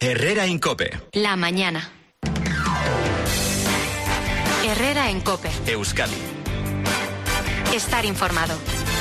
Herrera en COPE. La mañana. Herrera en COPE. Euskadi. Estar informado.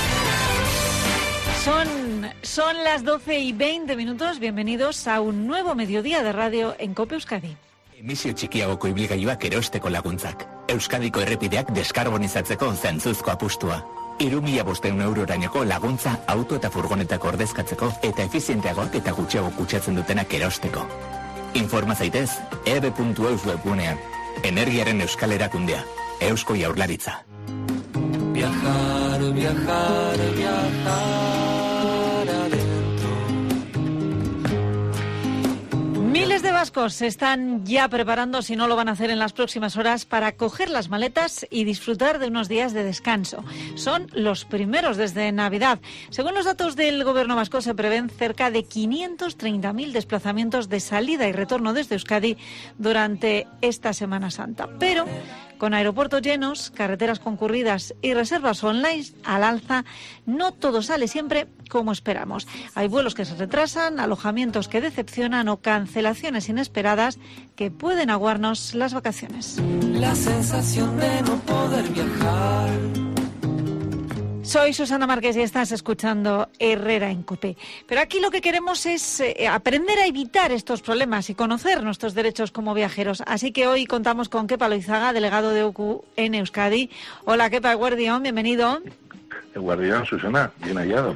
Son las 12:20. Bienvenidos a un nuevo mediodía de radio en COPE Euskadi. Emisio txikiagoko ibilgailuak erosteko laguntzak. Euskadiko errepideak deskarbonizatzeko zentzuzko apustua. 3.500 eurorainoko laguntza auto eta furgonetako ordezkatzeko eta efizienteagoak eta gutxiago kutsatzen dutenak erosteko. Informa zaitez eb.eus webgunean. Energiaren euskal erakundea. Eusko Jaurlaritza. Viajar, viajar, viajar adentro. Miles de vascos se están ya preparando, si no lo van a hacer en las próximas horas, para coger las maletas y disfrutar de unos días de descanso. Son los primeros desde Navidad. Según los datos del gobierno vasco, se prevén cerca de 530.000 desplazamientos de salida y retorno desde Euskadi durante esta Semana Santa. Pero con aeropuertos llenos, carreteras concurridas y reservas online al alza, no todo sale siempre como esperamos. Hay vuelos que se retrasan, alojamientos que decepcionan o cancelaciones inesperadas que pueden aguarnos las vacaciones. La sensación de no poder viajar. Soy Susana Márquez y estás escuchando Herrera en COPE. Pero aquí lo que queremos es aprender a evitar estos problemas y conocer nuestros derechos como viajeros. Así que hoy contamos con Kepa Loizaga, delegado de OCU en Euskadi. Hola Kepa, Eguardión, bienvenido. Eguardión, Susana, bien hallado.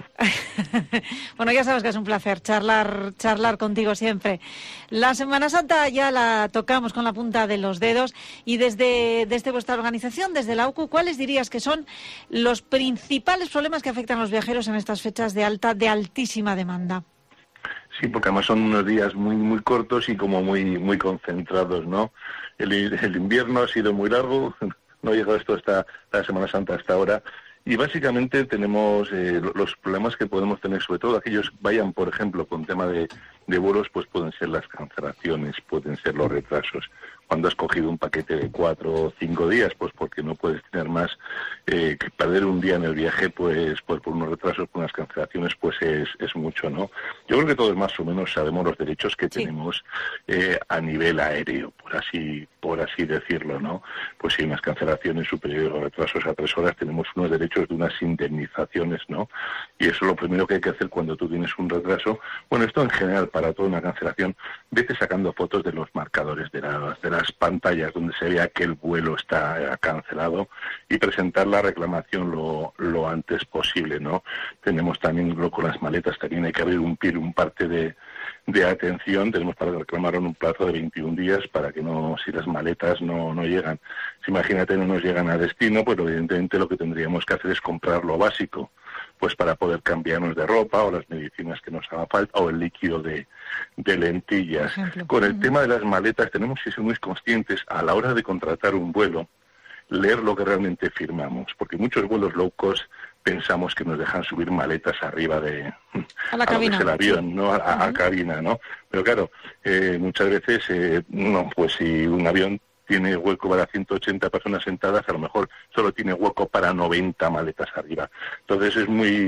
Bueno, ya sabes que es un placer charlar contigo siempre. La Semana Santa ya la tocamos con la punta de los dedos y desde vuestra organización, desde la OCU, ¿cuáles dirías que son los principales problemas que afectan a los viajeros en estas fechas de altísima demanda? Sí, porque además son unos días muy cortos y como muy concentrados, ¿no? El invierno ha sido muy largo, no ha llegado esto hasta la Semana Santa hasta ahora. Y básicamente tenemos los problemas que podemos tener, sobre todo aquellos vayan, por ejemplo, con tema de vuelos, pues pueden ser las cancelaciones, pueden ser los retrasos. Cuando has cogido un paquete de 4 o 5 días, pues porque no puedes tener más, que perder un día en el viaje, pues por unos retrasos, por unas cancelaciones, pues es mucho, ¿no? Yo creo que todos más o menos sabemos los derechos que tenemos a nivel aéreo, por así decirlo, ¿no? Pues si hay unas cancelaciones superiores o retrasos a 3 horas, tenemos unos derechos de unas indemnizaciones, ¿no? Y eso es lo primero que hay que hacer cuando tú tienes un retraso. Bueno, esto en general, para toda una cancelación, vete sacando fotos de los marcadores de las pantallas donde se vea que el vuelo está cancelado y presentar la reclamación lo antes posible, ¿no? Tenemos también con las maletas, también hay que abrir un parte de atención, tenemos para reclamar en un plazo de 21 días para que si las maletas no llegan. Si imagínate no nos llegan a destino, pues evidentemente lo que tendríamos que hacer es comprar lo básico, pues para poder cambiarnos de ropa o las medicinas que nos haga falta o el líquido de lentillas. Con el tema de las maletas tenemos que ser muy conscientes a la hora de contratar un vuelo, leer lo que realmente firmamos, porque muchos vuelos low cost pensamos que nos dejan subir maletas arriba de a la cabina, el avión, ¿no? A cabina, ¿no? Pero claro, muchas veces, pues si un avión tiene hueco para 180 personas sentadas, a lo mejor solo tiene hueco para 90 maletas arriba. Entonces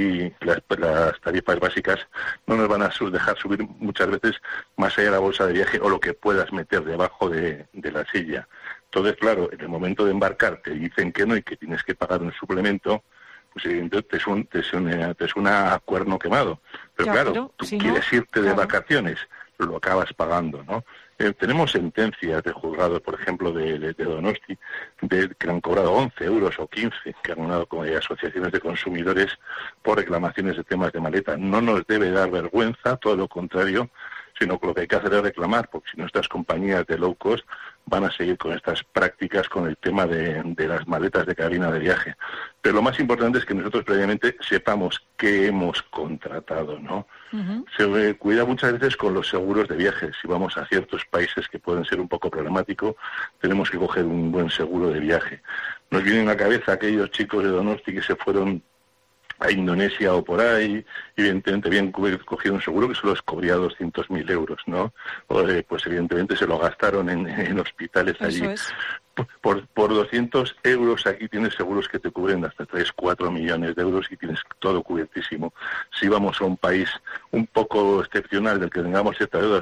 las tarifas básicas no nos van a dejar subir muchas veces más allá de la bolsa de viaje o lo que puedas meter debajo de la silla. Entonces, claro, en el momento de embarcar te dicen que no y que tienes que pagar un suplemento, pues evidentemente te suena a cuerno quemado. Pero claro, tú quieres irte de vacaciones, lo acabas pagando, ¿no? Tenemos sentencias de juzgado, por ejemplo, de Donosti, que han cobrado 11 euros o 15, que han ganado como asociaciones de consumidores por reclamaciones de temas de maleta. No nos debe dar vergüenza, todo lo contrario, sino que lo que hay que hacer es reclamar, porque si no estas compañías de low cost van a seguir con estas prácticas con el tema de las maletas de cabina de viaje. Pero lo más importante es que nosotros previamente sepamos qué hemos contratado, ¿no? Uh-huh. Se cuida muchas veces con los seguros de viaje. Si vamos a ciertos países que pueden ser un poco problemáticos, tenemos que coger un buen seguro de viaje. Nos viene en la cabeza aquellos chicos de Donosti que se fueron a Indonesia o por ahí, evidentemente habían cogido un seguro que solo les cubría 200.000 euros, ¿no? Pues evidentemente se lo gastaron en hospitales allí. Eso es. Por 200 euros aquí tienes seguros que te cubren hasta 3-4 millones de euros y tienes todo cubiertísimo. Si vamos a un país un poco excepcional del que tengamos ciertas deudas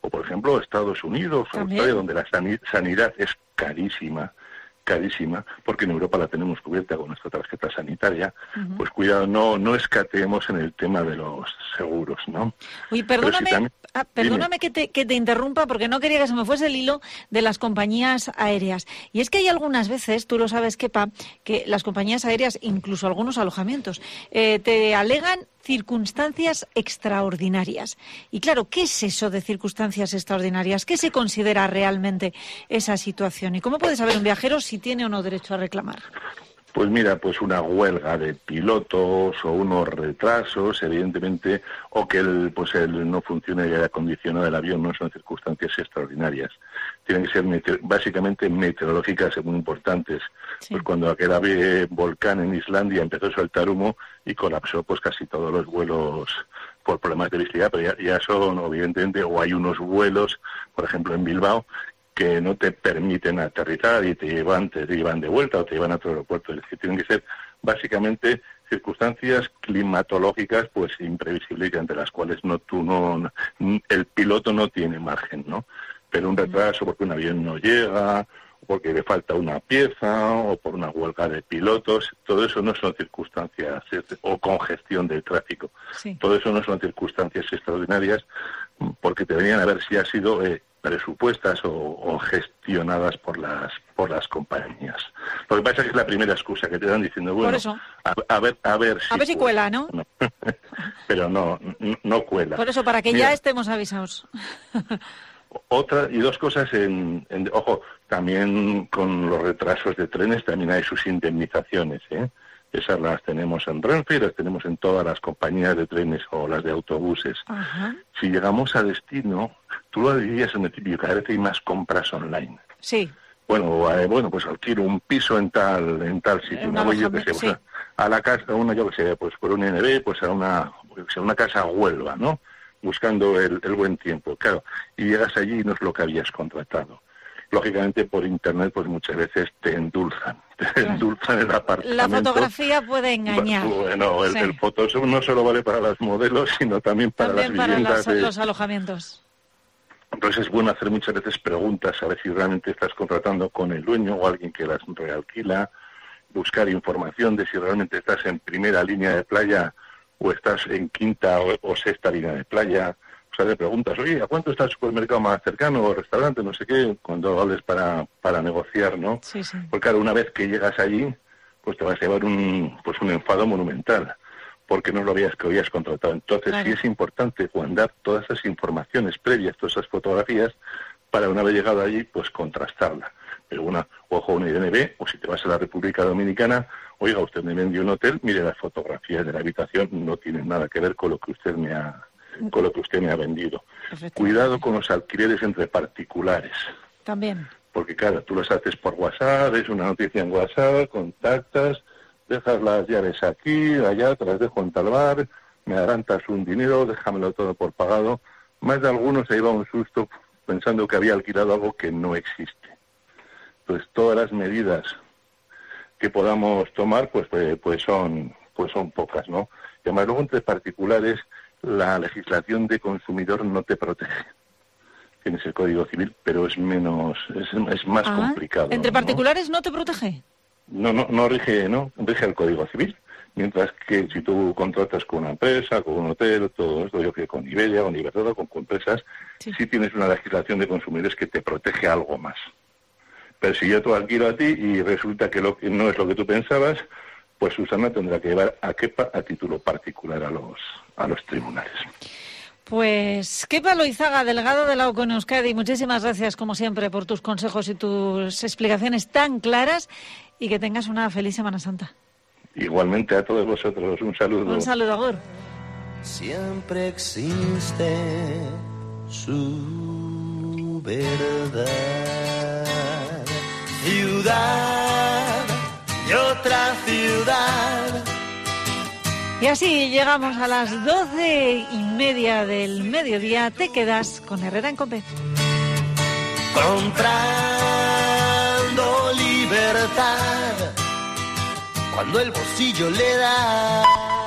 O, por ejemplo, Estados Unidos o Australia, donde la sanidad es carísima, porque en Europa la tenemos cubierta con nuestra tarjeta sanitaria. Pues cuidado, no escateemos en el tema de los seguros, ¿no? Uy, perdóname que te interrumpa, porque no quería que se me fuese el hilo de las compañías aéreas. Y es que hay algunas veces, tú lo sabes, Kepa, que las compañías aéreas, incluso algunos alojamientos, te alegan circunstancias extraordinarias. Y claro, ¿qué es eso de circunstancias extraordinarias? ¿Qué se considera realmente esa situación? ¿Y cómo puede saber un viajero si tiene o no derecho a reclamar? Pues mira, pues una huelga de pilotos o unos retrasos, evidentemente, o que el no funcione el aire acondicionado del avión, no son circunstancias extraordinarias. Tienen que ser básicamente meteorológicas muy importantes. Sí. Pues cuando aquel volcán en Islandia empezó a soltar humo y colapsó pues casi todos los vuelos por problemas de visibilidad, pero ya son, evidentemente, o hay unos vuelos, por ejemplo en Bilbao, que no te permiten aterrizar y te llevan de vuelta o te llevan a otro aeropuerto. Es decir, tienen que ser básicamente circunstancias climatológicas pues imprevisibles y ante las cuales el piloto no tiene margen, ¿no? Pero un retraso porque un avión no llega, porque le falta una pieza o por una huelga de pilotos, todo eso no son circunstancias, o congestión del tráfico. Sí. Todo eso no son circunstancias extraordinarias porque deberían haber sido presupuestas o gestionadas por las compañías. Lo que pasa es que es la primera excusa que te dan diciendo, bueno, por eso. a ver si cuela, ¿no? Pero no cuela. Por eso, para que ya estemos avisados. Otra y dos cosas ojo, también con los retrasos de trenes también hay sus indemnizaciones, ¿eh? Esas las tenemos en Renfe y las tenemos en todas las compañías de trenes o las de autobuses. Ajá. Si llegamos a destino, tú lo dirías en el típico, cada vez hay más compras online. Sí. Bueno, pues alquilo un piso en tal sitio, no voy yo que sé, sí. A la casa, pues por un NB, pues a una casa a Huelva, ¿no? Buscando el buen tiempo, claro, y llegas allí y no es lo que habías contratado. Lógicamente por internet pues muchas veces te endulzan el apartamento. La fotografía puede engañar. Bueno, el Photoshop no solo vale para las modelos, sino también para las viviendas. Los alojamientos. Entonces es bueno hacer muchas veces preguntas, a ver si realmente estás contratando con el dueño o alguien que las realquila, buscar información de si realmente estás en primera línea de playa o estás en quinta o sexta línea de playa. O sea, le preguntas, oye, ¿a cuánto está el supermercado más cercano o restaurante? No sé qué, cuando hables para negociar, ¿no? Sí. Porque claro, una vez que llegas allí, pues te vas a llevar un enfado monumental, porque no lo habías contratado. Entonces claro. Sí es importante guardar todas esas informaciones previas, todas esas fotografías, para una vez llegado allí, pues contrastarla. Pero una IDNB, o si te vas a la República Dominicana, oiga, usted me vendió un hotel, mire las fotografías de la habitación, no tienen nada que ver con lo que usted me ha vendido. Cuidado con los alquileres entre particulares. También. Porque claro, tú los haces por WhatsApp, es una noticia en WhatsApp, contactas, dejas las llaves aquí, allá, te las dejo en tal bar, me adelantas un dinero, déjamelo todo por pagado. Más de algunos se lleva un susto pensando que había alquilado algo que no existe. Entonces todas las medidas que podamos tomar pues son pocas, ¿no? Y además luego entre particulares la legislación de consumidor no te protege. Tienes el Código Civil, pero es más complicado. ¿Entre particulares no te protege? No rige el Código Civil. Mientras que si tú contratas con una empresa, con un hotel, todo esto, yo que con Iberia, con Iberdrola, con empresas, sí tienes una legislación de consumidores que te protege algo más. Pero si yo te lo alquilo a ti y resulta que no es lo que tú pensabas, pues Susana tendrá que llevar a Kepa a título particular a los tribunales. Pues Kepa Loizaga, delegado de la OCO en Euskadi, muchísimas gracias como siempre por tus consejos y tus explicaciones tan claras y que tengas una feliz Semana Santa. Igualmente a todos vosotros, un saludo. Un saludo, Agur. Siempre existe su verdad. Ciudad y otra ciudad. Y así llegamos a las 12:30 del mediodía. Te quedas con Herrera en COPE. Comprando libertad cuando el bolsillo le da.